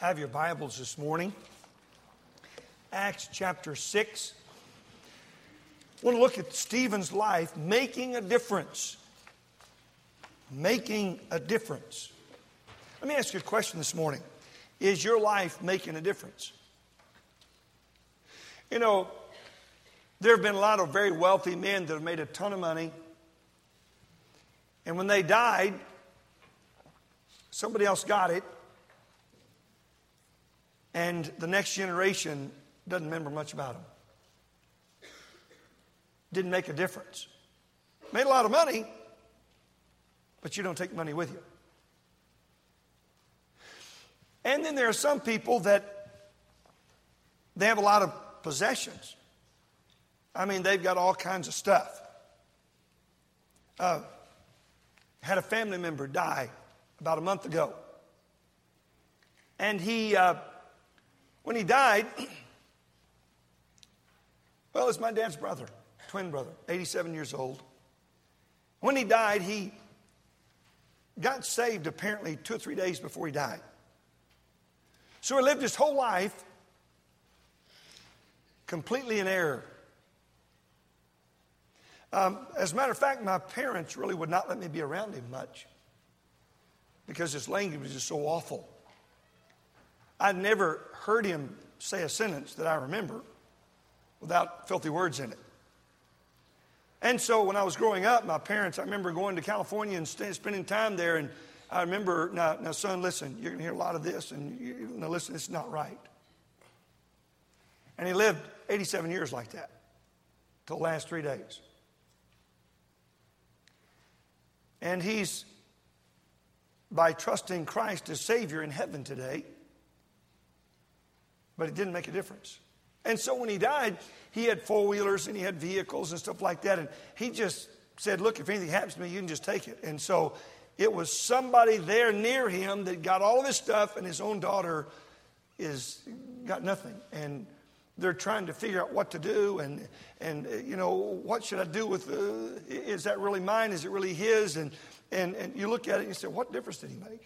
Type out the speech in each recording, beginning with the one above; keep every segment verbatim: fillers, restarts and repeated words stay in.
have your Bibles this morning, Acts chapter six. I want to look at Stephen's life making a difference. Making a difference. Let me ask you a question this morning. Is your life making a difference? You know, there have been a lot of very wealthy men that have made a ton of money. And when they died, somebody else got it. And the next generation doesn't remember much about them. Didn't make a difference. Made a lot of money, but you don't take money with you. And then there are some people that they have a lot of possessions. I mean, they've got all kinds of stuff. Uh, had a family member die about a month ago. And he, uh, when he died, well, it's my dad's brother, twin brother, eighty-seven years old. When he died, he got saved apparently two or three days before he died. So he lived his whole life completely in error. Um, as a matter of fact, my parents really would not let me be around him much because his language was just so awful. I'd never heard him say a sentence that I remember without filthy words in it. And so when I was growing up, my parents, I remember going to California and st- spending time there. And I remember, now, now son, listen, you're going to hear a lot of this. And you, now listen, it's not right. And he lived eighty-seven years like that till the last three days. And he's, by trusting Christ as Savior in heaven today. But it didn't make a difference. And so when he died, he had four-wheelers and he had vehicles and stuff like that. And he just said, look, if anything happens to me, you can just take it. And so it was somebody there near him that got all of his stuff, and his own daughter is got nothing. And they're trying to figure out what to do. And, and you know, what should I do with, uh, is that really mine? Is it really his? And, and, and you look at it and you say, what difference did he make?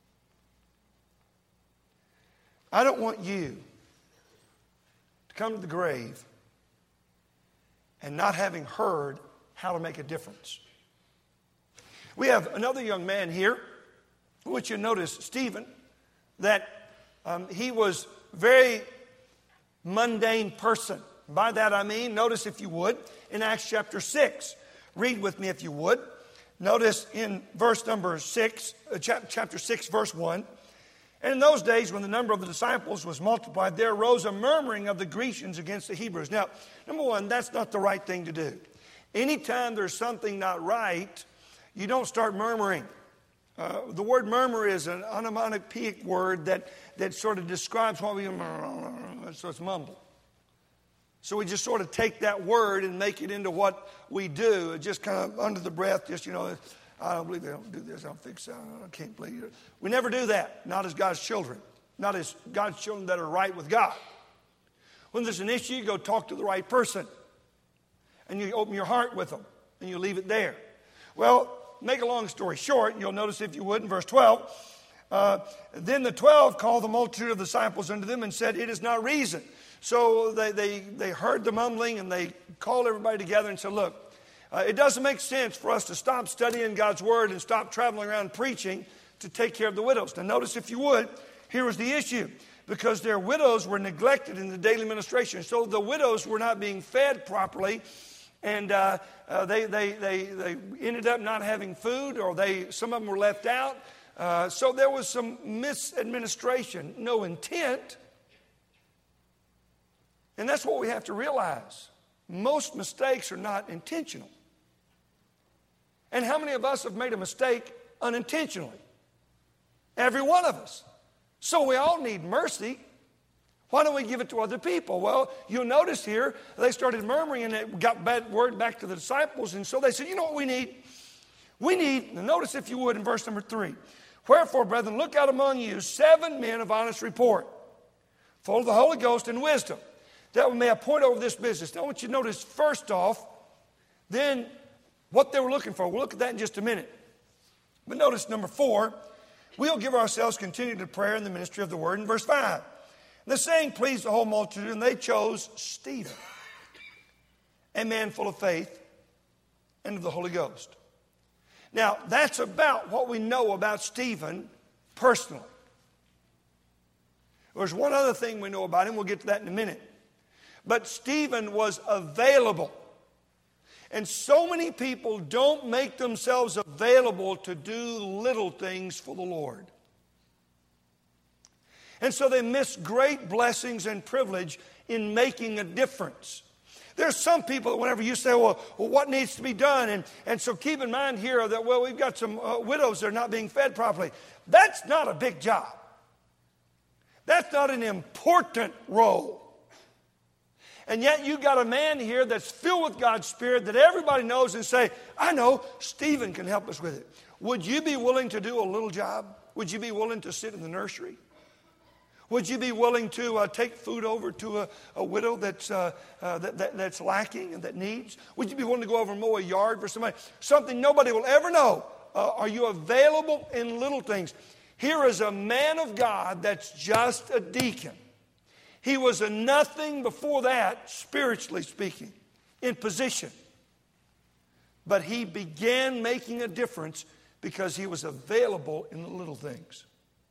I don't want you to come to the grave and not having heard how to make a difference. We have another young man here, which you notice, Stephen, that um, he was a very mundane person. By that I mean, notice if you would, in Acts chapter six. Read with me if you would. Notice in verse number six, uh, chapter six, verse one. And in those days, when the number of the disciples was multiplied, there arose a murmuring of the Grecians against the Hebrews. Now, number one, that's not the right thing to do. Anytime there's something not right, you don't start murmuring. Uh, the word murmur is an onomatopoeic word that, that sort of describes what we, so it's mumble. So we just sort of take that word and make it into what we do. Just kind of under the breath, just, you know, I don't believe they don't do this. I don't think so. I can't believe it. We never do that. Not as God's children. Not as God's children that are right with God. When there's an issue, you go talk to the right person. And you open your heart with them. And you leave it there. Well, make a long story short, you'll notice if you would in verse twelve. Uh, then the twelve called the multitude of the disciples unto them and said, it is not reason. So they, they, they heard the mumbling and they called everybody together and said, look, Uh, it doesn't make sense for us to stop studying God's Word and stop traveling around preaching to take care of the widows. Now notice if you would, here was the issue. Because their widows were neglected in the daily ministration. So the widows were not being fed properly. And uh, uh, they, they, they, they ended up not having food, or they some of them were left out. Uh, so there was some misadministration, no intent. And that's what we have to realize. Most mistakes are not intentional. And how many of us have made a mistake unintentionally? Every one of us. So we all need mercy. Why don't we give it to other people? Well, you'll notice here, they started murmuring and it got bad word back to the disciples. And so they said, you know what we need? We need, notice if you would in verse number three. Wherefore, brethren, look out among you seven men of honest report, full of the Holy Ghost and wisdom, that we may appoint over this business. Now I want you to notice first off, then what they were looking for. We'll look at that in just a minute. But notice number four, We'll give ourselves continually to prayer and the ministry of the word. In verse five, the saying pleased the whole multitude, and they chose Stephen, a man full of faith and of the Holy Ghost. Now, that's about what we know about Stephen personally. There's one other thing we know about him. We'll get to that in a minute. But Stephen was available. And so many people don't make themselves available to do little things for the Lord. And so they miss great blessings and privilege in making a difference. There's some people that whenever you say, well, well what needs to be done? And, and so keep in mind here that, well, we've got some uh, widows that are not being fed properly. That's not a big job. That's not an important role. And yet you got a man here that's filled with God's Spirit that everybody knows and say, I know, Stephen can help us with it. Would you be willing to do a little job? Would you be willing to sit in the nursery? Would you be willing to uh, take food over to a, a widow that's, uh, uh, that, that, that's lacking and that needs? Would you be willing to go over and mow a yard for somebody? Something nobody will ever know. Uh, are you available in little things? Here is a man of God that's just a deacon. He was a nothing before that, spiritually speaking, in position. But he began making a difference because he was available in the little things.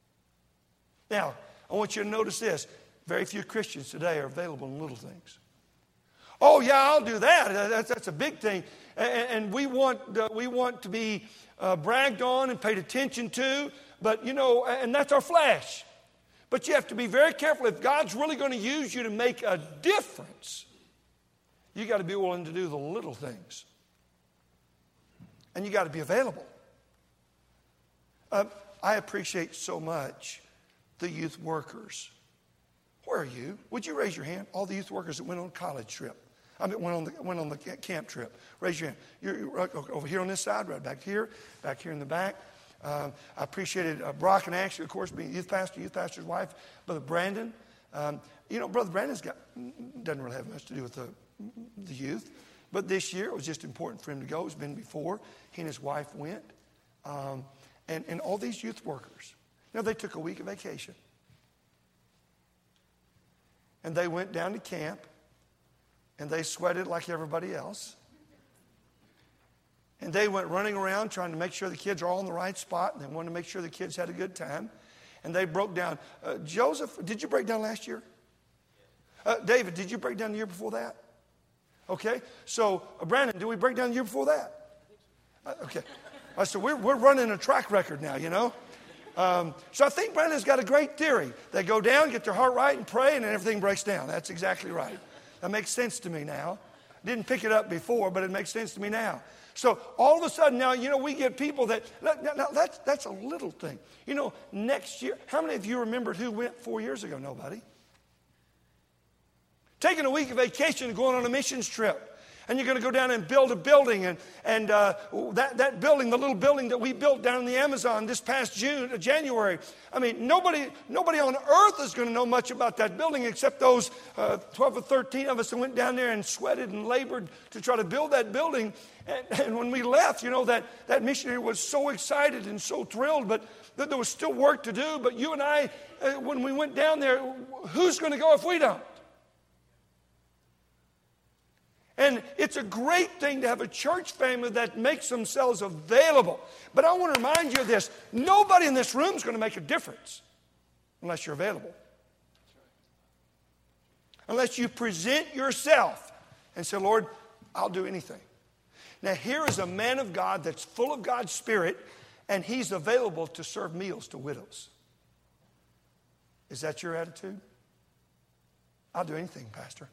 Now, I want you to notice this. Very few Christians today are available in little things. Oh, yeah, I'll do that. That's, that's a big thing. And, and we want uh, we want to be uh, bragged on and paid attention to. But, you know, and that's our flesh. But you have to be very careful. If God's really going to use you to make a difference, you got to be willing to do the little things. And you got to be available. Uh, I appreciate so much the youth workers. Where are you? Would you raise your hand? All the youth workers that went on a college trip. I mean, went on the, went on the camp trip. Raise your hand. You're, you're over here on this side, right back here, back here in the back. Um, I appreciated uh, Brock and Ashley, of course, being youth pastor, youth pastor's wife, Brother Brandon. Um, you know, Brother Brandon's got doesn't really have much to do with the, the youth, but this year it was just important for him to go. It's been before. He and his wife went, um, and and all these youth workers. Now they took a week of vacation, and they went down to camp, and they sweated like everybody else. And they went running around trying to make sure the kids are all in the right spot. And they wanted to make sure the kids had a good time. And they broke down. Uh, Joseph, did you break down last year? Uh, David, did you break down the year before that? Okay. So, uh, Brandon, did we break down the year before that? Uh, okay. Uh, so we're, we're running a track record now, you know. Um, so I think Brandon's got a great theory. They go down, get their heart right, and pray, and then everything breaks down. That's exactly right. That makes sense to me now. Didn't pick it up before, but it makes sense to me now. So all of a sudden now, you know, we get people that, now, now that's, that's a little thing. You know, next year, how many of you remembered who went four years ago? Nobody. Taking a week of vacation and going on a missions trip. And you're going to go down and build a building. And, and uh, that, that building, the little building that we built down in the Amazon this past June, uh, January. I mean, nobody nobody on earth is going to know much about that building except those uh, twelve or thirteen of us that went down there and sweated and labored to try to build that building. And, and when we left, you know, that, that missionary was so excited and so thrilled, but that there was still work to do. But you and I, uh, when we went down there, who's going to go if we don't? And it's a great thing to have a church family that makes themselves available. But I want to remind you of this. Nobody in this room is going to make a difference unless you're available. Unless you present yourself and say, Lord, I'll do anything. Now here is a man of God that's full of God's Spirit, and he's available to serve meals to widows. Is that your attitude? I'll do anything, Pastor.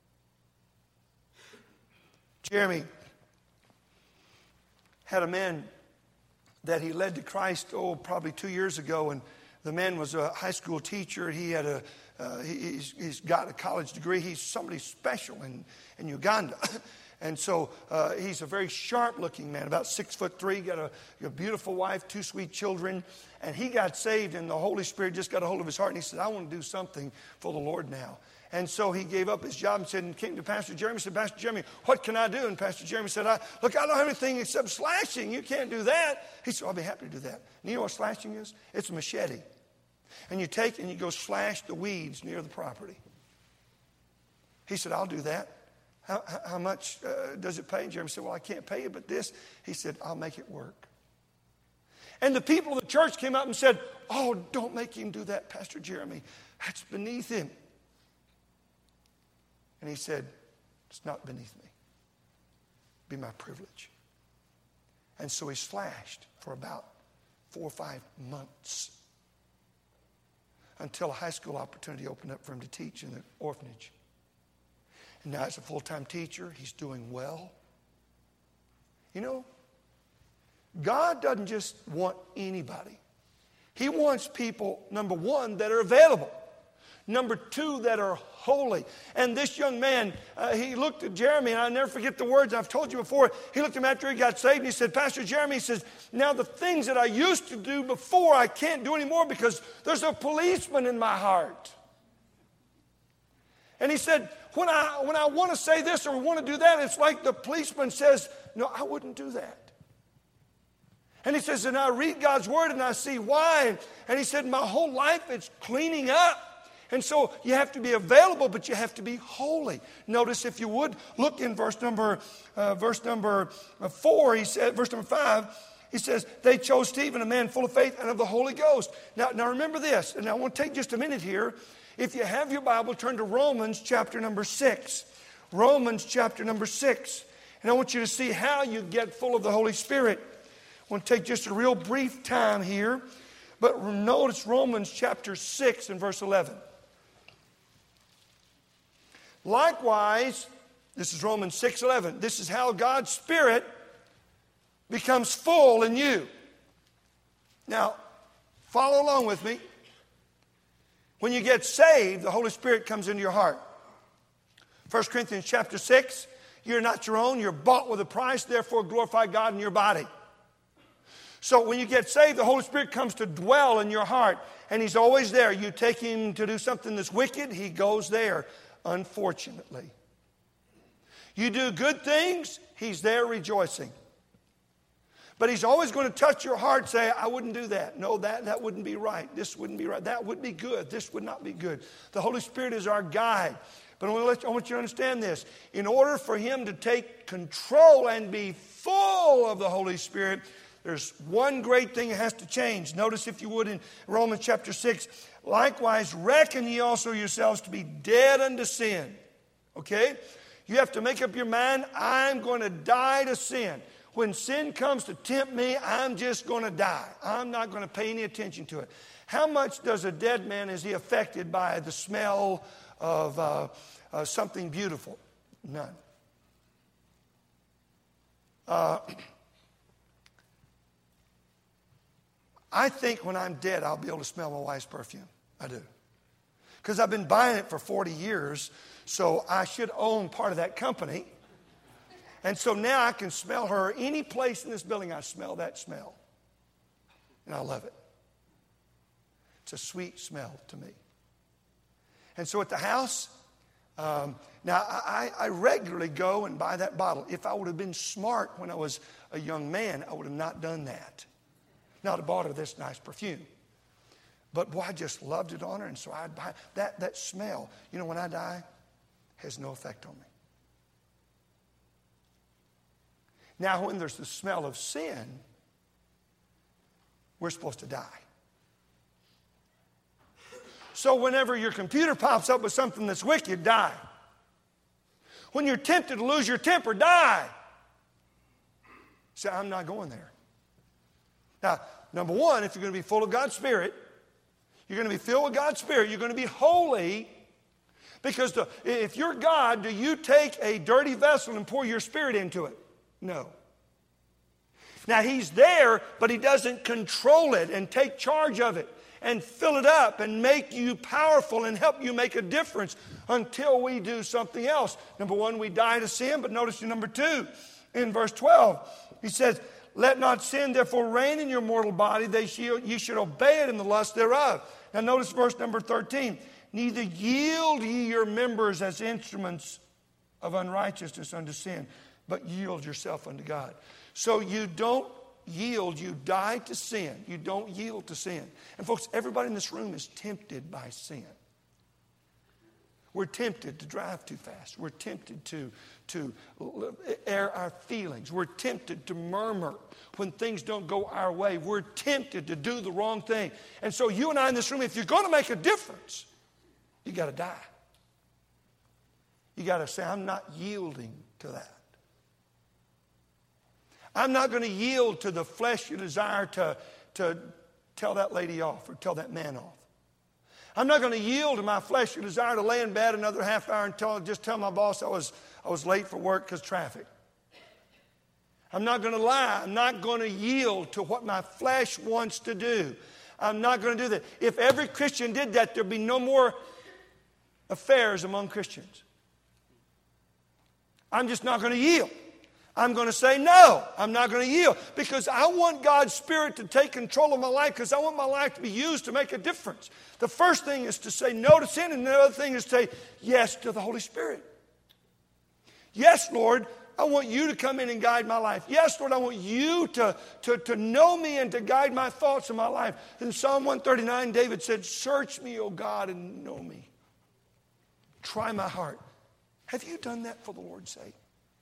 Jeremy had a man that he led to Christ, oh, probably two years ago, and the man was a high school teacher. He had a, uh, he, he's, he's got a college degree. He's somebody special in, in Uganda. And so uh, he's a very sharp-looking man, about six foot three, got a, a beautiful wife, two sweet children. And he got saved, and the Holy Spirit just got a hold of his heart, and he said, I want to do something for the Lord now. And so he gave up his job and said, and came to Pastor Jeremy and said, Pastor Jeremy, what can I do? And Pastor Jeremy said, I, look, I don't have anything except slashing. You can't do that. He said, I'll be happy to do that. And you know what slashing is? It's a machete. And you take and you go slash the weeds near the property. He said, I'll do that. How, how much uh, does it pay? And Jeremy said, well, I can't pay you, but this. He said, I'll make it work. And the people of the church came up and said, oh, don't make him do that, Pastor Jeremy. That's beneath him. And he said, it's not beneath me. It'd be my privilege. And so he slashed for about four or five months until a high school opportunity opened up for him to teach in the orphanage. And now as a full-time teacher, he's doing well. You know, God doesn't just want anybody. He wants people, number one, that are available. Number two, that are holy. And this young man, uh, he looked at Jeremy, and I'll never forget the words I've told you before. He looked at him after he got saved, and he said, Pastor Jeremy, he says, now the things that I used to do before, I can't do anymore because there's a policeman in my heart. And he said, when I, when I want to say this or want to do that, it's like the policeman says, no, I wouldn't do that. And he says, and I read God's word and I see why. And he said, my whole life it's cleaning up. And so you have to be available, but you have to be holy. Notice, if you would, look in verse number uh, verse number four. He said, verse number five. He says, they chose Stephen, a man full of faith and of the Holy Ghost. Now, now remember this, and I want to take just a minute here. If you have your Bible, turn to Romans chapter number six. Romans chapter number six. And I want you to see how you get full of the Holy Spirit. I want to take just a real brief time here. But notice Romans chapter six and verse eleven. Likewise, this is Romans six eleven. This is how God's Spirit becomes full in you. Now, follow along with me. When you get saved, the Holy Spirit comes into your heart. First Corinthians chapter six, you're not your own, you're bought with a price, therefore glorify God in your body. So when you get saved, the Holy Spirit comes to dwell in your heart, and He's always there. You take Him to do something that's wicked, He goes there, unfortunately. You do good things, He's there rejoicing. But He's always going to touch your heart and say, I wouldn't do that. No, that, that wouldn't be right. This wouldn't be right. That would be good. This would not be good. The Holy Spirit is our guide. But I want, to let you, I want you to understand this. In order for Him to take control and be full of the Holy Spirit, there's one great thing that has to change. Notice, if you would, in Romans chapter six, likewise reckon ye also yourselves to be dead unto sin. Okay? You have to make up your mind, I'm going to die to sin. When sin comes to tempt me, I'm just going to die. I'm not going to pay any attention to it. How much does a dead man, is he affected by the smell of uh, uh, something beautiful? None. Uh, I think when I'm dead, I'll be able to smell my wife's perfume. I do. Because I've been buying it for forty years, so I should own part of that company. And so now I can smell her any place in this building. I smell that smell. And I love it. It's a sweet smell to me. And so at the house, um, now I, I regularly go and buy that bottle. If I would have been smart when I was a young man, I would have not done that. Not have bought her this nice perfume. But boy, I just loved it on her. And so I'd buy that, that smell. You know, when I die, has no effect on me. Now, when there's the smell of sin, we're supposed to die. So whenever your computer pops up with something that's wicked, die. When you're tempted to lose your temper, die. Say, I'm not going there. Now, number one, if you're going to be full of God's Spirit, you're going to be filled with God's Spirit, you're going to be holy. Because the, if you're God, do you take a dirty vessel and pour your Spirit into it? No. Now, He's there, but He doesn't control it and take charge of it and fill it up and make you powerful and help you make a difference until we do something else. Number one, we die to sin, but notice in number two, in verse twelve, He says, let not sin therefore reign in your mortal body, they shall, ye should obey it in the lust thereof. Now notice verse number thirteen. Neither yield ye your members as instruments of unrighteousness unto sin, but yield yourself unto God. So you don't yield, you die to sin. You don't yield to sin. And folks, everybody in this room is tempted by sin. We're tempted to drive too fast. We're tempted to, to air our feelings. We're tempted to murmur when things don't go our way. We're tempted to do the wrong thing. And so you and I in this room, if you're going to make a difference, you got to die. You got to say, I'm not yielding to that. I'm not going to yield to the fleshly desire to, to tell that lady off or tell that man off. I'm not going to yield to my fleshly desire to lay in bed another half hour and tell, just tell my boss I was, I was late for work because traffic. I'm not going to lie. I'm not going to yield to what my flesh wants to do. I'm not going to do that. If every Christian did that, there'd be no more affairs among Christians. I'm just not going to yield. I'm going to say no. I'm not going to yield because I want God's Spirit to take control of my life because I want my life to be used to make a difference. The first thing is to say no to sin, and the other thing is to say yes to the Holy Spirit. Yes, Lord, I want you to come in and guide my life. Yes, Lord, I want you to, to, to know me and to guide my thoughts in my life. In Psalm one thirty-nine, David said, search me, O God, and know me. Try my heart. Have you done that for the Lord's sake?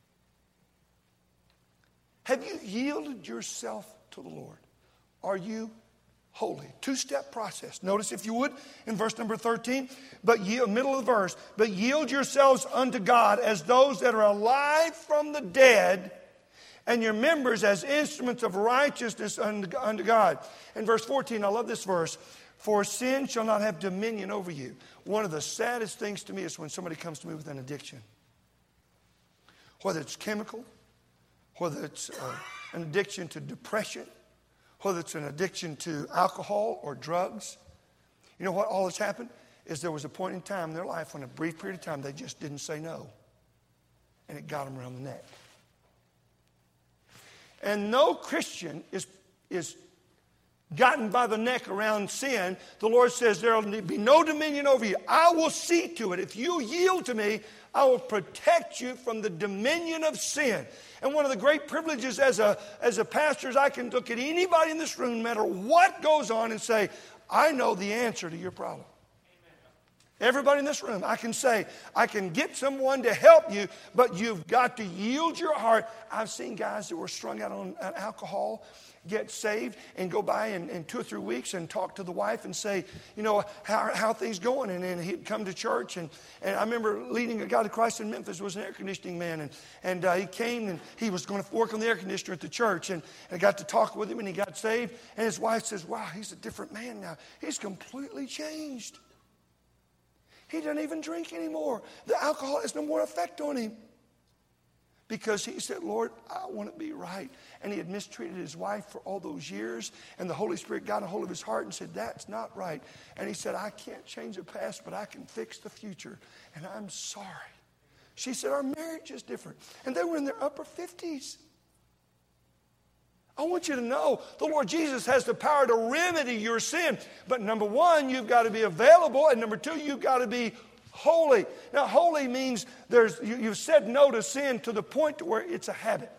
Have you yielded yourself to the Lord? Are you holy? Two-step process. Notice, if you would, in verse number thirteen, but yield, middle of the verse, but yield yourselves unto God as those that are alive from the dead, and your members as instruments of righteousness unto, unto God. In verse fourteen, I love this verse, for sin shall not have dominion over you. One of the saddest things to me is when somebody comes to me with an addiction. Whether it's chemical, whether it's uh, an addiction to depression, whether it's an addiction to alcohol or drugs. You know what all that's happened? Is there was a point in time in their life when a brief period of time they just didn't say no. And it got them around the neck. And no Christian is, is gotten by the neck around sin. The Lord says there will be no dominion over you. I will see to it. If you yield to me, I will protect you from the dominion of sin. And one of the great privileges as a, as a pastor is I can look at anybody in this room, no matter what goes on, and say, I know the answer to your problem. Everybody in this room, I can say, I can get someone to help you, but you've got to yield your heart. I've seen guys that were strung out on alcohol get saved and go by in, in two or three weeks and talk to the wife and say, you know, how how are things going? And then he'd come to church. And, and I remember leading a guy to Christ in Memphis, was an air conditioning man. And, and uh, he came and he was going to work on the air conditioner at the church. And, and I got to talk with him and he got saved. And his wife says, wow, he's a different man now. He's completely changed. He doesn't even drink anymore. The alcohol has no more effect on him. Because he said, Lord, I want to be right. And he had mistreated his wife for all those years. And the Holy Spirit got a hold of his heart and said, that's not right. And he said, I can't change the past, but I can fix the future. And I'm sorry. She said, our marriage is different. And they were in their upper fifties. I want you to know the Lord Jesus has the power to remedy your sin. But number one, you've got to be available. And number two, you've got to be holy. Now, holy means there's you, you've said no to sin to the point to where it's a habit.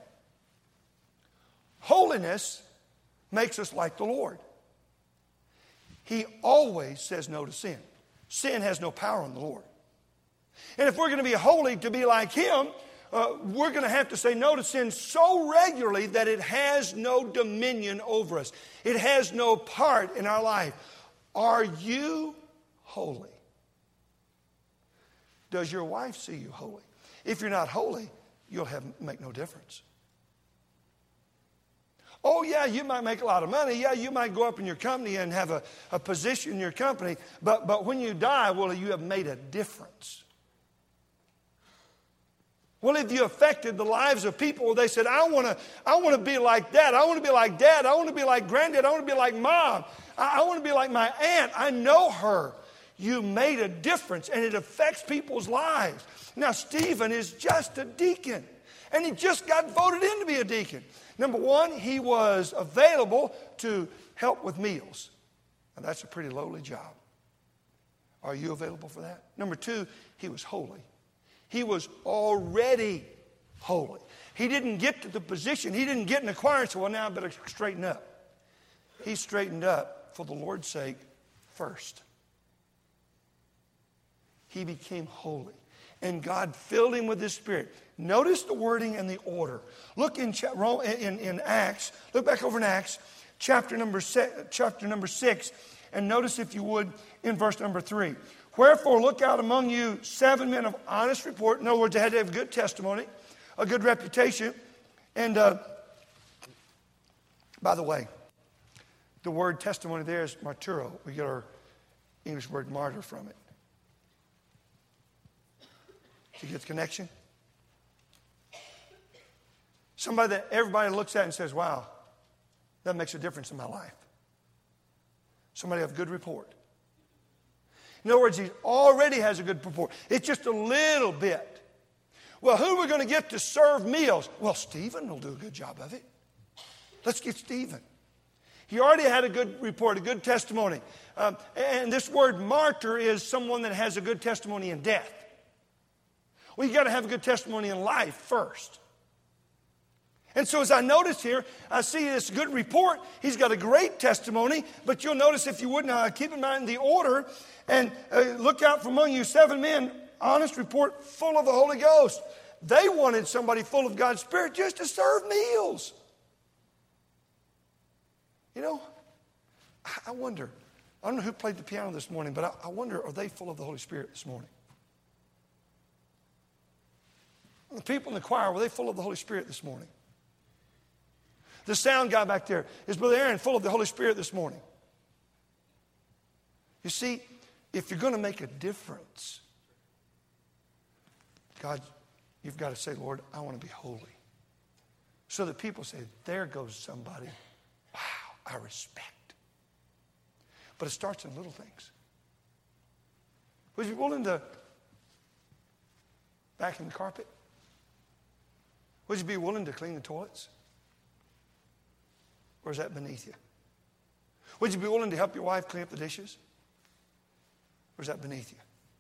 Holiness makes us like the Lord. He always says no to sin. Sin has no power on the Lord. And if we're going to be holy to be like Him, uh, we're going to have to say no to sin so regularly that it has no dominion over us. It has no part in our life. Are you holy? Does your wife see you holy? If you're not holy, you'll have make no difference. Oh, yeah, you might make a lot of money. Yeah, you might go up in your company and have a, a position in your company. But, but when you die, well, you have made a difference. Well, if you affected the lives of people, they said, I want to I want to be like that. I want to be like dad. I want to be like granddad. I want to be like mom. I, I want to be like my aunt. I know her. You made a difference, and it affects people's lives. Now, Stephen is just a deacon, and he just got voted in to be a deacon. Number one, he was available to help with meals. Now, that's a pretty lowly job. Are you available for that? Number two, he was holy. He was already holy. He didn't get to the position. He didn't get in the choir and say, well, now I better straighten up. He straightened up for the Lord's sake first. He became holy. And God filled him with his Spirit. Notice the wording and the order. Look in, in, in Acts. Look back over in Acts, chapter number, chapter number six. And notice, if you would, in verse number three. Wherefore look out among you seven men of honest report. In other words, they had to have good testimony, a good reputation. And uh, by the way, the word testimony there is martyro. We get our English word martyr from it. Do you get the connection? Somebody that everybody looks at and says, wow, that makes a difference in my life. Somebody of good report. In other words, he already has a good report. It's just a little bit. Well, who are we going to get to serve meals? Well, Stephen will do a good job of it. Let's get Stephen. He already had a good report, a good testimony. Um, and this word martyr is someone that has a good testimony in death. Well, you got to have a good testimony in life first. And so as I notice here, I see this good report. He's got a great testimony, but you'll notice, if you would now, keep in mind the order, and uh, look out from among you seven men, honest report, full of the Holy Ghost. They wanted somebody full of God's Spirit just to serve meals. You know, I wonder, I don't know who played the piano this morning, but I, I wonder, are they full of the Holy Spirit this morning? The people in the choir, were they full of the Holy Spirit this morning? The sound guy back there, is Brother Aaron full of the Holy Spirit this morning? You see, if you're going to make a difference, God, you've got to say, Lord, I want to be holy. So that people say, there goes somebody, wow, I respect. But it starts in little things. Would you be willing to vacuum the carpet? Would you be willing to clean the toilets? Or is that beneath you? Would you be willing to help your wife clean up the dishes? Or is that beneath you?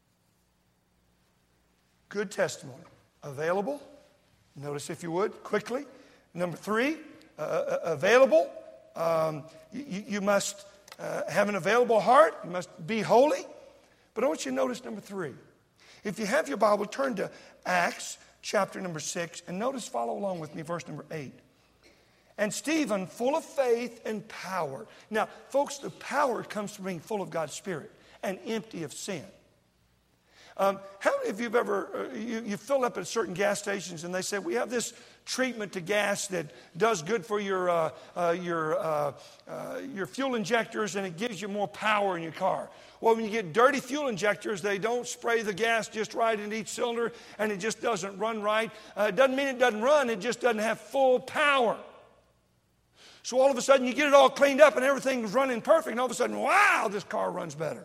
Good testimony. Available. Notice, if you would, quickly. Number three, uh, available. Um, you, you must uh, have an available heart. You must be holy. But I want you to notice number three. If you have your Bible, turn to Acts chapter number six. And notice, follow along with me, verse number eight. And Stephen, full of faith and power. Now, folks, the power comes from being full of God's Spirit and empty of sin. Um, how many of you have ever, uh, you, you fill up at certain gas stations and they say, we have this treatment to gas that does good for your, uh, uh, your, uh, uh, your fuel injectors, and it gives you more power in your car. Well, when you get dirty fuel injectors, they don't spray the gas just right in each cylinder, and it just doesn't run right. Uh, it doesn't mean it doesn't run, it just doesn't have full power. So all of a sudden you get it all cleaned up and everything's running perfect, and all of a sudden, wow, this car runs better.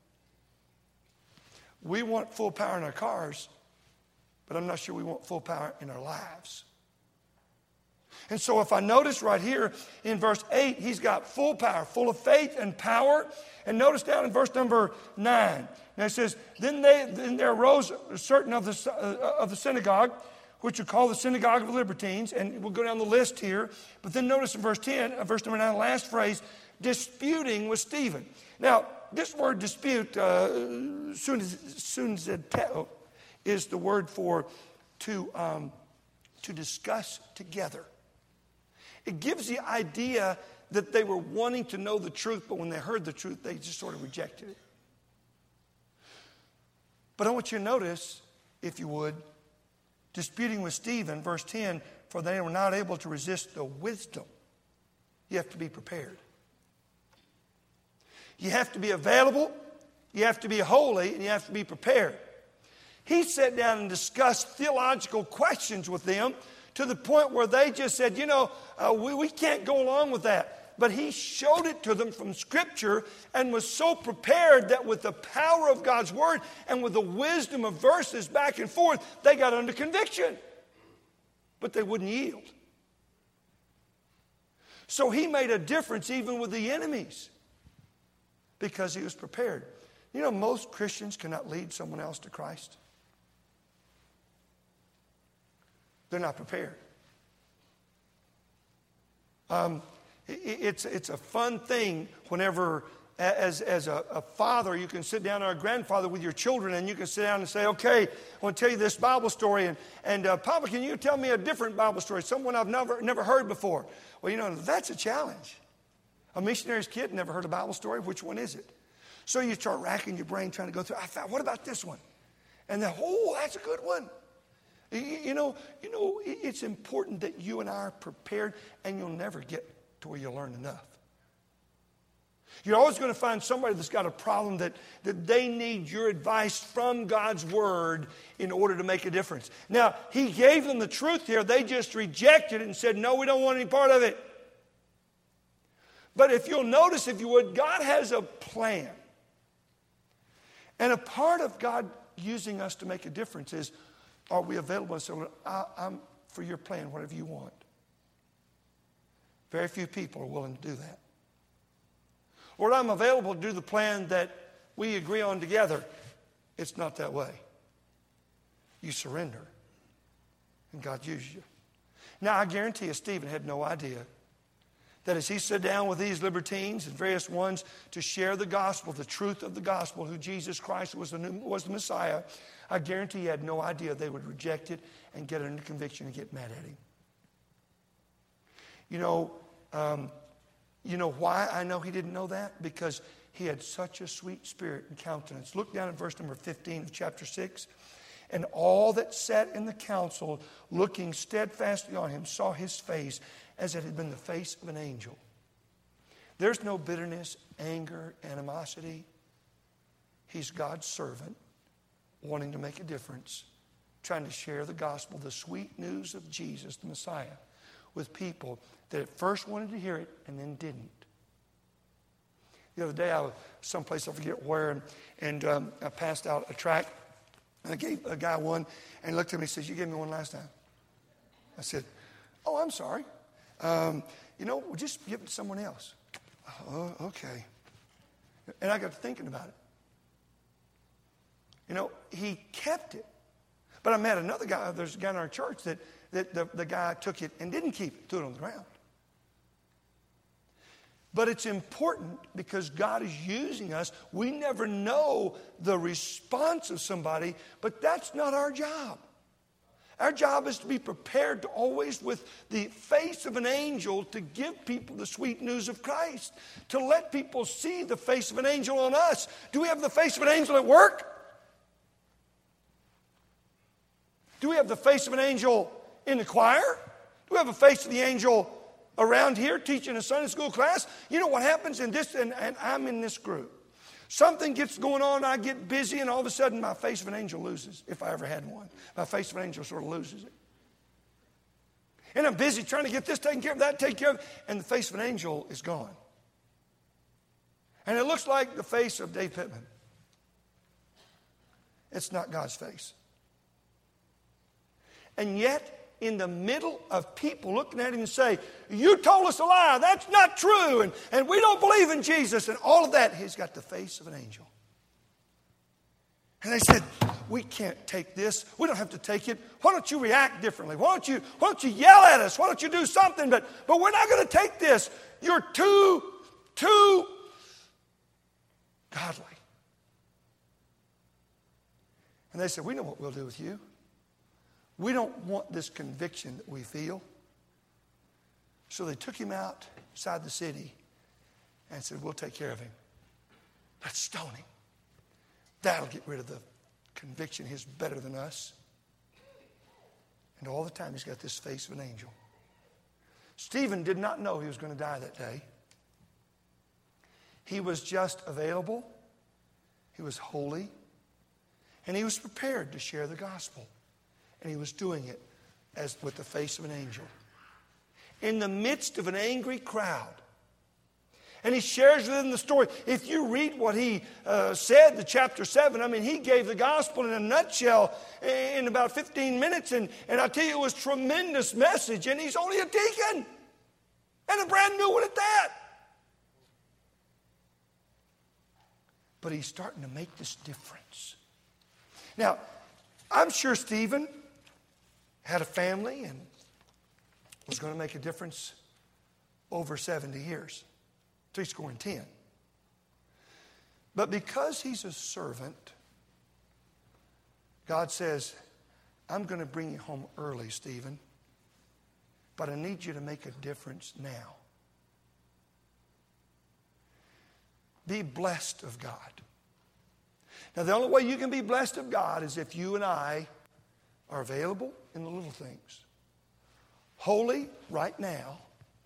We want full power in our cars, but I'm not sure we want full power in our lives. And so if I notice right here in verse eight, he's got full power, full of faith and power. And notice down in verse number nine. Now it says, Then, they, then there arose certain of the, uh, of the synagogue, which are called the synagogue of the Libertines, and we'll go down the list here. But then notice in verse ten, uh, verse number nine, last phrase, disputing with Stephen. Now, this word dispute, uh, sunzeteo, is the word for to, um, to discuss together. It gives the idea that they were wanting to know the truth, but when they heard the truth, they just sort of rejected it. But I want you to notice, if you would, disputing with Stephen, verse ten, for they were not able to resist the wisdom. You have to be prepared. You have to be available, you have to be holy, and you have to be prepared. He sat down and discussed theological questions with them to the point where they just said, you know, uh, we, we can't go along with that. But he showed it to them from Scripture and was so prepared that with the power of God's Word and with the wisdom of verses back and forth, they got under conviction. But they wouldn't yield. So he made a difference even with the enemies because he was prepared. You know, most Christians cannot lead someone else to Christ. They're not prepared. Um, it, it's, it's a fun thing whenever, as, as a, a father, you can sit down, or a grandfather with your children, and you can sit down and say, okay, I want to tell you this Bible story. And, and uh, Papa, can you tell me a different Bible story, someone I've never, never heard before? Well, you know, that's a challenge. A missionary's kid never heard a Bible story. Which one is it? So you start racking your brain trying to go through. I thought, what about this one? And then, oh, that's a good one. You, you know, you know, it's important that you and I are prepared, and you'll never get to where you learn enough. You're always going to find somebody that's got a problem that, that they need your advice from God's Word in order to make a difference. Now, He gave them the truth here. They just rejected it and said, no, we don't want any part of it. But if you'll notice, if you would, God has a plan. And a part of God using us to make a difference is, are we available? So I, I'm for your plan, whatever you want. Very few people are willing to do that. Or I'm available to do the plan that we agree on together. It's not that way. You surrender, and God uses you. Now, I guarantee you, Stephen had no idea that as he sat down with these libertines and various ones to share the gospel, the truth of the gospel, who Jesus Christ was the, new, was the Messiah, I guarantee he had no idea they would reject it and get under conviction and get mad at him. You know, um, you know why I know he didn't know that? Because he had such a sweet spirit and countenance. Look down at verse number fifteen of chapter six. And all that sat in the council, looking steadfastly on him, saw his face as it had been the face of an angel. There's no bitterness, anger, animosity. He's God's servant, wanting to make a difference, trying to share the gospel, the sweet news of Jesus, the Messiah, with people that at first wanted to hear it and then didn't. The other day I was someplace, I forget where, and, and um, I passed out a tract, and I gave a guy one, and he looked at me and says, you gave me one last time. I said, oh, I'm sorry. Um, you know, we'll just give it to someone else. Oh, okay. And I got to thinking about it. You know, he kept it. But I met another guy, there's a guy in our church that, that the, the guy took it and didn't keep it, threw it on the ground. But it's important because God is using us. We never know the response of somebody, but that's not our job. Our job is to be prepared to always, with the face of an angel, to give people the sweet news of Christ, to let people see the face of an angel on us. Do we have the face of an angel at work? Do we have the face of an angel in the choir? Do we have a face of the angel around here teaching a Sunday school class? You know what happens in this, and, and I'm in this group. Something gets going on, I get busy, and all of a sudden my face of an angel loses, if I ever had one. My face of an angel sort of loses it. And I'm busy trying to get this taken care of, that taken care of, and the face of an angel is gone. And it looks like the face of Dave Pittman. It's not God's face. And yet, in the middle of people looking at him and say, you told us a lie, that's not true, and, and we don't believe in Jesus, and all of that, he's got the face of an angel. And they said, we can't take this, we don't have to take it, why don't you react differently, why don't you, why don't you yell at us, why don't you do something, but, but we're not going to take this, you're too, too godly. And they said, we know what we'll do with you. We don't want this conviction that we feel. So they took him outside the city and said, we'll take care of him. Let's stone him. That'll get rid of the conviction he's better than us. And all the time he's got this face of an angel. Stephen did not know he was going to die that day. He was just available. He was holy. And he was prepared to share the gospel. And he was doing it as with the face of an angel. In the midst of an angry crowd. And he shares with them the story. If you read what he uh, said, the chapter seven, I mean, he gave the gospel in a nutshell in about fifteen minutes. And, and I tell you, it was a tremendous message. And he's only a deacon. And a brand new one at that. but he's starting to make this difference. Now, I'm sure Stephen had a family and was going to make a difference over seventy years. So he's scoring ten. But because he's a servant, God says, I'm going to bring you home early, Stephen, but I need you to make a difference now. Be blessed of God. Now, the only way you can be blessed of God is if you and I are available in the little things. Holy right now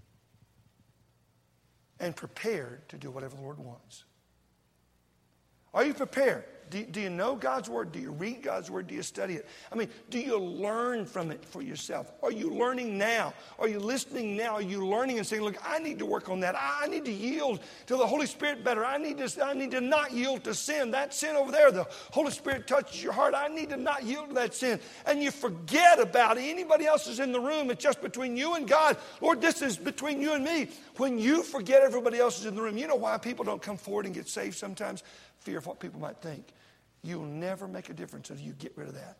and prepared to do whatever the Lord wants. Are you prepared? Do, do you know God's Word? Do you read God's Word? Do you study it? I mean, do you learn from it for yourself? Are you learning now? Are you listening now? Are you learning and saying, look, I need to work on that. I need to yield to the Holy Spirit better. I need to, I need to not yield to sin. That sin over there, the Holy Spirit touches your heart. I need to not yield to that sin. And you forget about it. Anybody else is in the room. It's just between you and God. Lord, this is between you and me. When you forget everybody else is in the room, you know why people don't come forward and get saved sometimes? Fear of what people might think. You'll never make a difference until you get rid of that.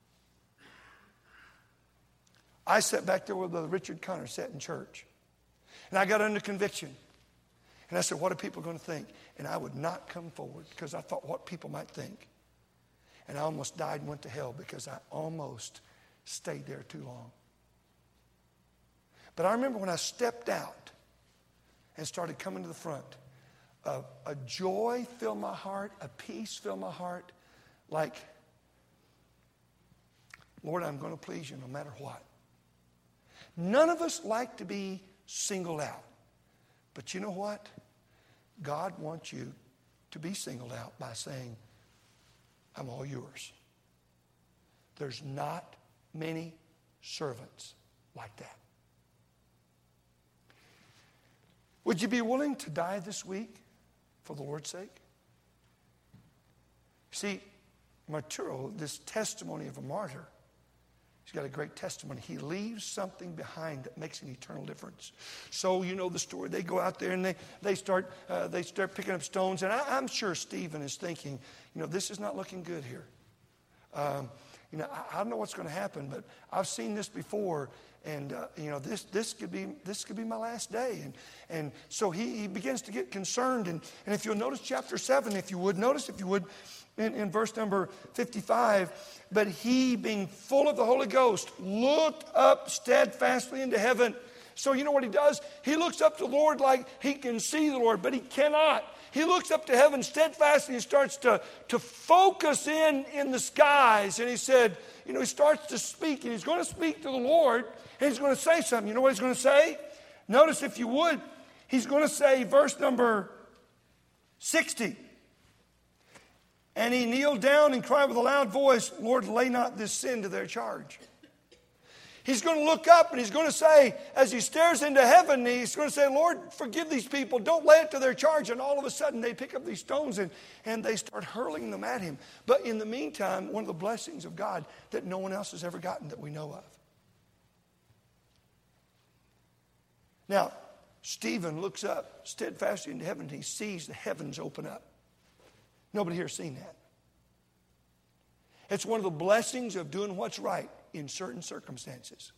I sat back there with Brother Richard Connor, sat in church. And I got under conviction. And I said, what are people going to think? And I would not come forward because I thought what people might think. And I almost died and went to hell because I almost stayed there too long. But I remember when I stepped out and started coming to the front, A, a joy filled my heart, a peace filled my heart, like, Lord, I'm going to please you no matter what. None of us like to be singled out. But you know what? God wants you to be singled out by saying, I'm all yours. There's not many servants like that. Would you be willing to die this week for the Lord's sake? See, Martyro, this testimony of a martyr, he's got a great testimony. He leaves something behind that makes an eternal difference. So you know the story. They go out there and they, they, start, uh, they start picking up stones. And I, I'm sure Stephen is thinking, you know, this is not looking good here. Um, you know, I, I don't know what's going to happen, but I've seen this before. And, uh, you know, this this could be this could be my last day. And and so he, he begins to get concerned. And, and if you'll notice chapter seven, if you would, notice if you would, in, in verse number fifty-five, but he, being full of the Holy Ghost, looked up steadfastly into heaven. So you know what he does? He looks up to the Lord like he can see the Lord, but he cannot. He looks up to heaven steadfastly and he starts to, to focus in in the skies. And he said, you know, he starts to speak, and he's going to speak to the Lord. And he's going to say something. You know what he's going to say? Notice, if you would, he's going to say, verse number sixty. And he kneeled down and cried with a loud voice, Lord, lay not this sin to their charge. He's going to look up and he's going to say, as he stares into heaven, he's going to say, Lord, forgive these people. Don't lay it to their charge. And all of a sudden, they pick up these stones and, and they start hurling them at him. But in the meantime, one of the blessings of God that no one else has ever gotten that we know of. Now, Stephen looks up steadfastly into heaven and he sees the heavens open up. Nobody here has seen that. It's one of the blessings of doing what's right in certain circumstances.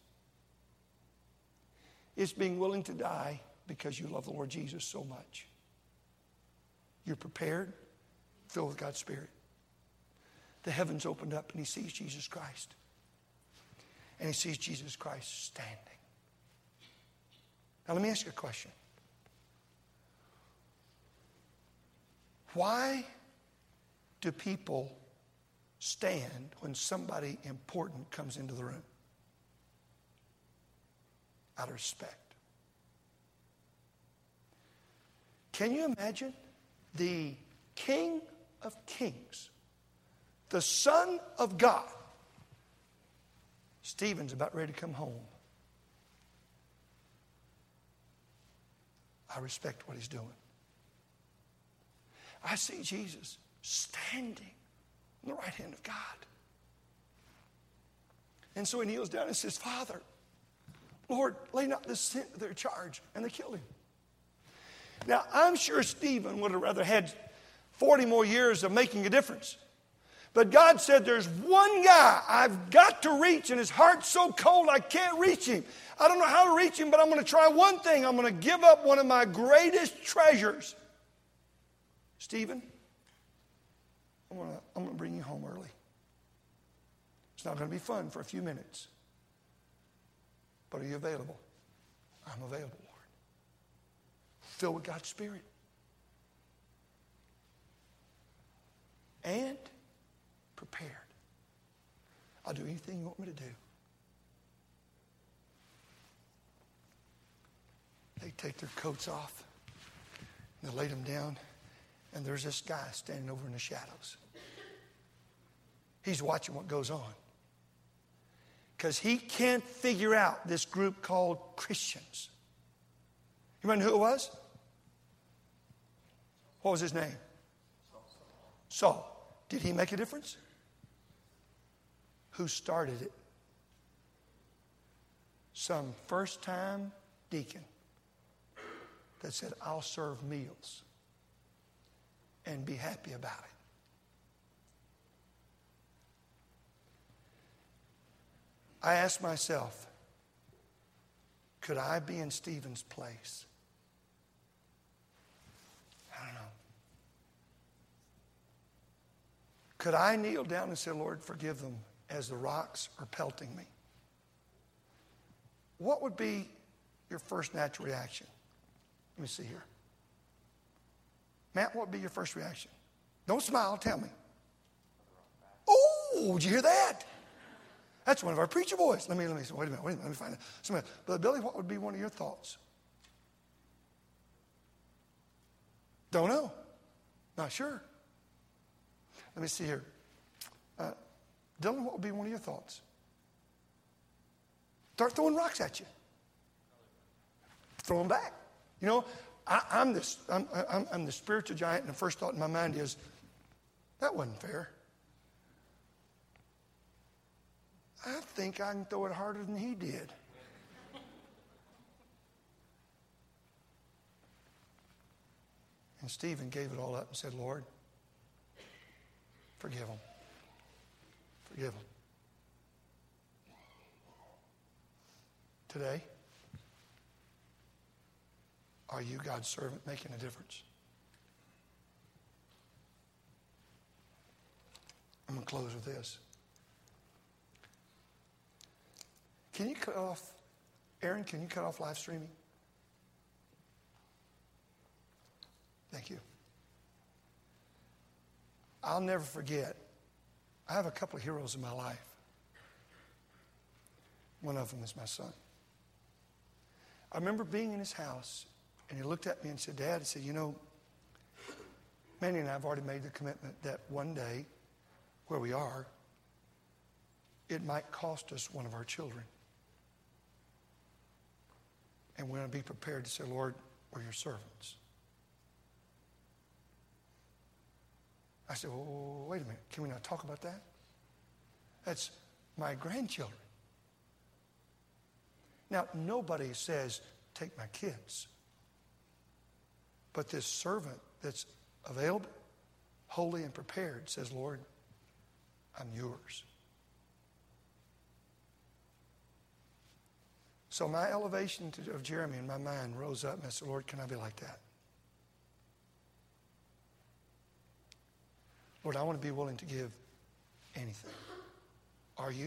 It's being willing to die because you love the Lord Jesus so much. You're prepared, filled with God's Spirit. The heavens opened up and he sees Jesus Christ. And he sees Jesus Christ standing. Now, let me ask you a question. Why do people stand when somebody important comes into the room? Out of respect. Can you imagine the King of Kings, the Son of God? Stephen's about ready to come home. I respect what he's doing. I see Jesus standing on the right hand of God. And so he kneels down and says, Father, Lord, lay not this sin to their charge. And they killed him. Now, I'm sure Stephen would have rather had forty more years of making a difference. But God said, there's one guy I've got to reach, and his heart's so cold I can't reach him. I don't know how to reach him, but I'm going to try one thing. I'm going to give up one of my greatest treasures. Stephen, I'm going to, I'm going to bring you home early. It's not going to be fun for a few minutes. But are you available? I'm available, Lord. Filled with God's Spirit. And prepared. I'll do anything you want me to do. They take their coats off. And they lay them down. And there's this guy standing over in the shadows. He's watching what goes on. Because he can't figure out this group called Christians. You remember who it was? What was his name? Saul. Did he make a difference? Who started it? Some first-time deacon that said, I'll serve meals and be happy about it. I asked myself, could I be in Stephen's place? I don't know. Could I kneel down and say, Lord, forgive them as the rocks are pelting me? What would be your first natural reaction? Let me see here. Matt, what would be your first reaction? Don't smile, tell me. Oh, did you hear that? That's one of our preacher boys. Let me, let me, wait a minute, wait a minute, let me find it. Brother Billy, what would be one of your thoughts? Don't know. Not sure. Let me see here. Uh, Dylan, what would be one of your thoughts? Start throwing rocks at you. Throw them back. You know, I, I'm, this, I'm, I'm, I'm the spiritual giant, and the first thought in my mind is, that wasn't fair. I think I can throw it harder than he did. And Stephen gave it all up and said, Lord, forgive them. Forgive them. Today, are you, God's servant, making a difference? I'm going to close with this. Can you cut off, Aaron, can you cut off live streaming? Thank you. I'll never forget. I have a couple of heroes in my life. One of them is my son. I remember being in his house, and he looked at me and said, Dad, he said, you know, Manny and I have already made the commitment that one day, where we are, it might cost us one of our children. And we're going to be prepared to say, Lord, we're your servants. I said, oh, wait a minute. Can we not talk about that? That's my grandchildren. Now, nobody says, take my kids. But this servant that's available, holy and prepared, says, Lord, I'm yours. So my elevation to, of Jeremy in my mind rose up, and I said, Lord, can I be like that? Lord, I want to be willing to give anything. Are you?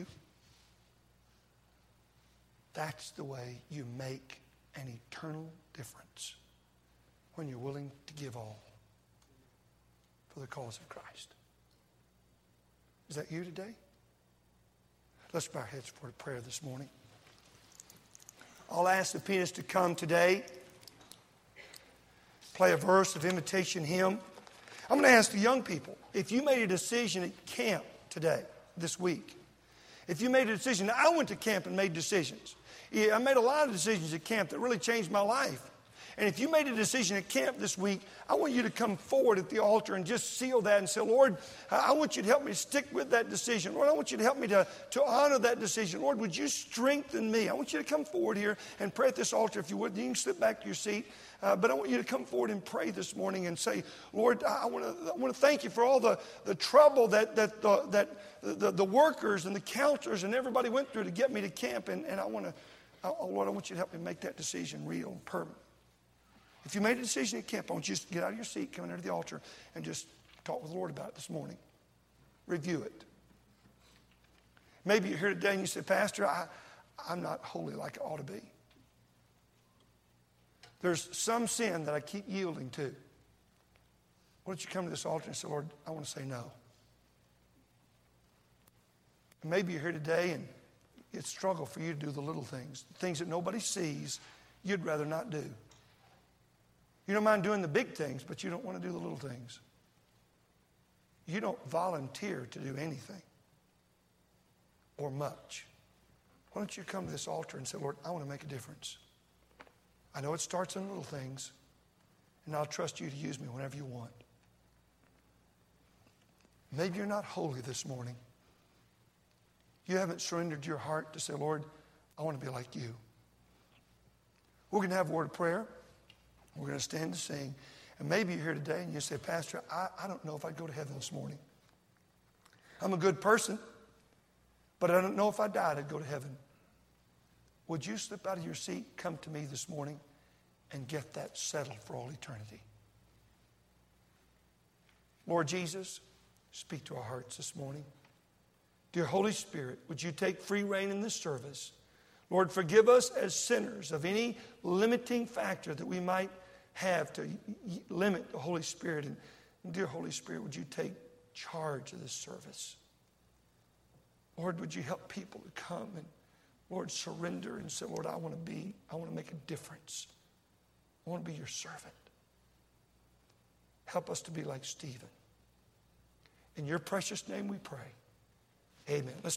That's the way you make an eternal difference, when you're willing to give all for the cause of Christ. Is that you today? Let's bow our heads for a prayer this morning. I'll ask the pianist to come today, play a verse of invitation hymn. I'm going to ask the young people, if you made a decision at camp today, this week, if you made a decision, I went to camp and made decisions. I made a lot of decisions at camp that really changed my life. And if you made a decision at camp this week, I want you to come forward at the altar and just seal that and say, Lord, I want you to help me stick with that decision. Lord, I want you to help me to, to honor that decision. Lord, would you strengthen me? I want you to come forward here and pray at this altar if you would. You can slip back to your seat. Uh, but I want you to come forward and pray this morning and say, Lord, I want to I want to thank you for all the, the trouble that that the, that the, the workers and the counselors and everybody went through to get me to camp. And, and I want to, oh, Lord, I want you to help me make that decision real and permanent. If you made a decision at camp, I want you to get out of your seat, come under the altar, and just talk with the Lord about it this morning. Review it. Maybe you're here today and you say, Pastor, I, I'm not holy like I ought to be. There's some sin that I keep yielding to. Why don't you come to this altar and say, Lord, I want to say no. And maybe you're here today and it's a struggle for you to do the little things, things that nobody sees, you'd rather not do. You don't mind doing the big things, but you don't want to do the little things. You don't volunteer to do anything or much. Why don't you come to this altar and say, Lord, I want to make a difference. I know it starts in little things, and I'll trust you to use me whenever you want. Maybe you're not holy this morning. You haven't surrendered your heart to say, Lord, I want to be like you. We're going to have a word of prayer. We're going to stand to sing. And maybe you're here today and you say, Pastor, I, I don't know if I'd go to heaven this morning. I'm a good person, but I don't know if I died, I'd go to heaven. Would you slip out of your seat, come to me this morning, and get that settled for all eternity? Lord Jesus, speak to our hearts this morning. Dear Holy Spirit, would you take free reign in this service? Lord, forgive us as sinners of any limiting factor that we might have to limit the Holy Spirit. And, and dear Holy Spirit, would you take charge of this service? Lord, would you help people to come and, Lord, surrender and say, Lord, I want to be, I want to make a difference. I want to be your servant. Help us to be like Stephen. In your precious name we pray. Amen. Let's